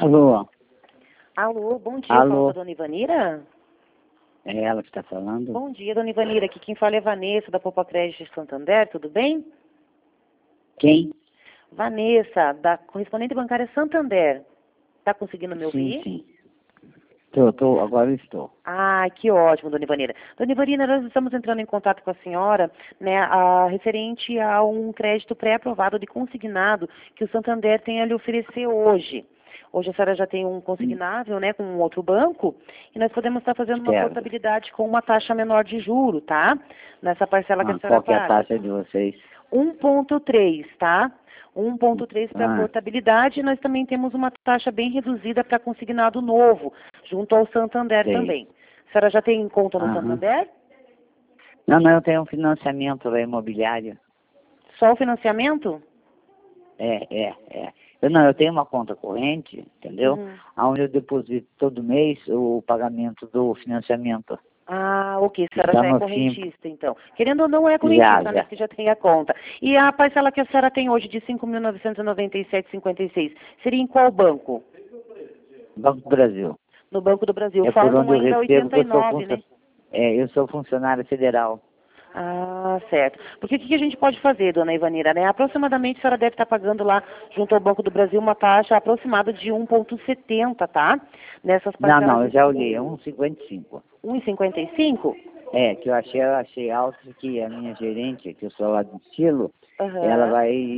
Alô? Alô, bom dia, Alô? fala da dona Ivanira? É ela que está falando? Bom dia, dona Ivanira, aqui quem fala é Vanessa, da Poupa Crédito de Santander, tudo bem? Quem? Vanessa, da correspondente bancária Santander. Tá conseguindo me Sim, ouvir? sim. Agora eu estou. Ah, que ótimo, dona Ivanira. Dona Ivanira, nós estamos entrando em contato com a senhora, né, referente a um crédito pré-aprovado de consignado que o Santander tem a lhe oferecer hoje. Hoje a senhora já tem um consignável, né, com um outro banco, e nós podemos estar fazendo uma Certo. portabilidade com uma taxa menor de juro, tá? Nessa parcela que a senhora Qual que é a paga. taxa de vocês? 1,3, tá? 1,3 para Ah, portabilidade, nós também temos uma taxa bem reduzida para consignado novo, junto ao Santander sei. também. A senhora já tem conta no Aham. Santander? Não, eu tenho um financiamento da imobiliária. Só o financiamento? É. Eu tenho uma conta corrente, entendeu? Uhum. Onde eu deposito todo mês o pagamento do financiamento. Ah, ok. A senhora Está já é no correntista, então. Querendo ou não, é Já, correntista, né? já. Porque já tem a conta. E a parcela que a senhora tem hoje de 5.997,56 seria em qual banco? Banco do Brasil. No Banco do Brasil. É por Faltam onde eu ainda recebo, que eu sou 89, né? eu sou funcionário federal. Ah, certo. Porque o que a gente pode fazer, dona Ivanira, né? Aproximadamente a senhora deve estar pagando lá, junto ao Banco do Brasil, uma taxa aproximada de 1,70, tá? Nessas parcelas Eu de já olhei, é 1,55. 1,55? É, que eu achei alto, que a minha gerente, que eu sou lá do estilo, Aham.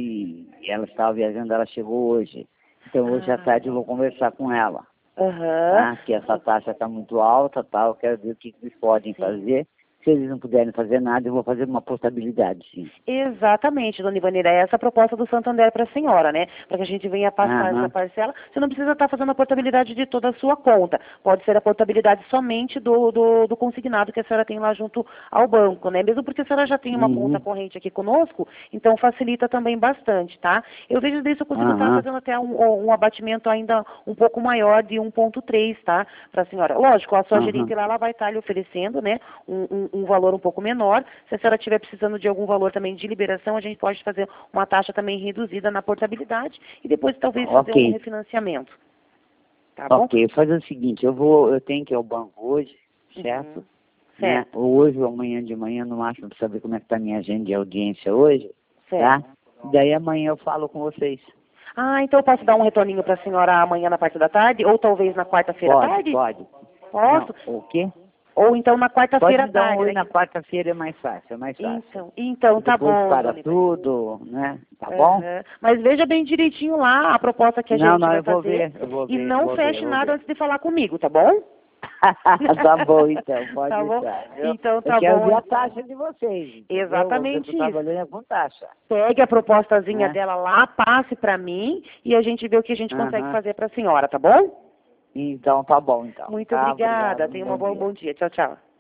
ela estava viajando, ela chegou hoje. Então hoje à tarde eu vou conversar com ela, Aham. tá? Que essa taxa está muito alta, tá? Eu quero ver o que eles podem Sim. fazer. Se eles não puderem fazer nada, eu vou fazer uma portabilidade, sim. Exatamente, dona Ivanira, é essa a proposta do Santander para a senhora, né? Para que a gente venha passar essa Aham. parcela, você não precisa estar fazendo a portabilidade de toda a sua conta. Pode ser a portabilidade somente do consignado que a senhora tem lá junto ao banco, né? Mesmo porque a senhora já tem uma conta Uhum. corrente aqui conosco, então facilita também bastante, tá? Eu vejo disso, eu consigo estar Aham. fazendo até um abatimento ainda um pouco maior de 1,3, tá? Para a senhora. Lógico, a sua gerente Aham. lá, ela vai estar lhe oferecendo, né? Um valor um pouco menor. Se a senhora estiver precisando de algum valor também de liberação, a gente pode fazer uma taxa também reduzida na portabilidade e depois talvez fazer um Ok. refinanciamento. Tá bom? Ok, fazer o seguinte, eu tenho que ir ao banco hoje, certo? Uhum. Né? Certo, Ou hoje ou amanhã de manhã, no máximo, para saber como é que está a minha agenda de audiência hoje, tá? certo. Daí amanhã eu falo com vocês. Ah, então eu posso dar um retorninho para a senhora amanhã na parte da tarde ou talvez na quarta-feira à tarde? Pode. Não, Posso? o quê? Ou então na Pode quarta-feira à me dar um tarde, oi né? na quarta-feira, é mais fácil, é mais fácil. Então tá Depois bom, para dona Ivanir. tudo, né? Tá bom? Aham. Mas veja bem direitinho lá a proposta que a Não, gente vai eu vou fazer ver, eu vou e ver, não vou ver, feche vou nada ver. antes de falar comigo, tá bom? Tá bom, então, pode Tá bom? deixar, viu? Então Eu tá quero bom. ver a taxa de vocês, entendeu? Você Exatamente está isso. trabalhando com taxa, Pegue a propostazinha né? dela lá, passe pra mim e a gente vê o que a gente consegue Aham. fazer pra senhora, tá bom? Então, tá bom, então. Muito Tá, obrigada. obrigado, um Tenha bom um dia. bom dia. Tchau, tchau.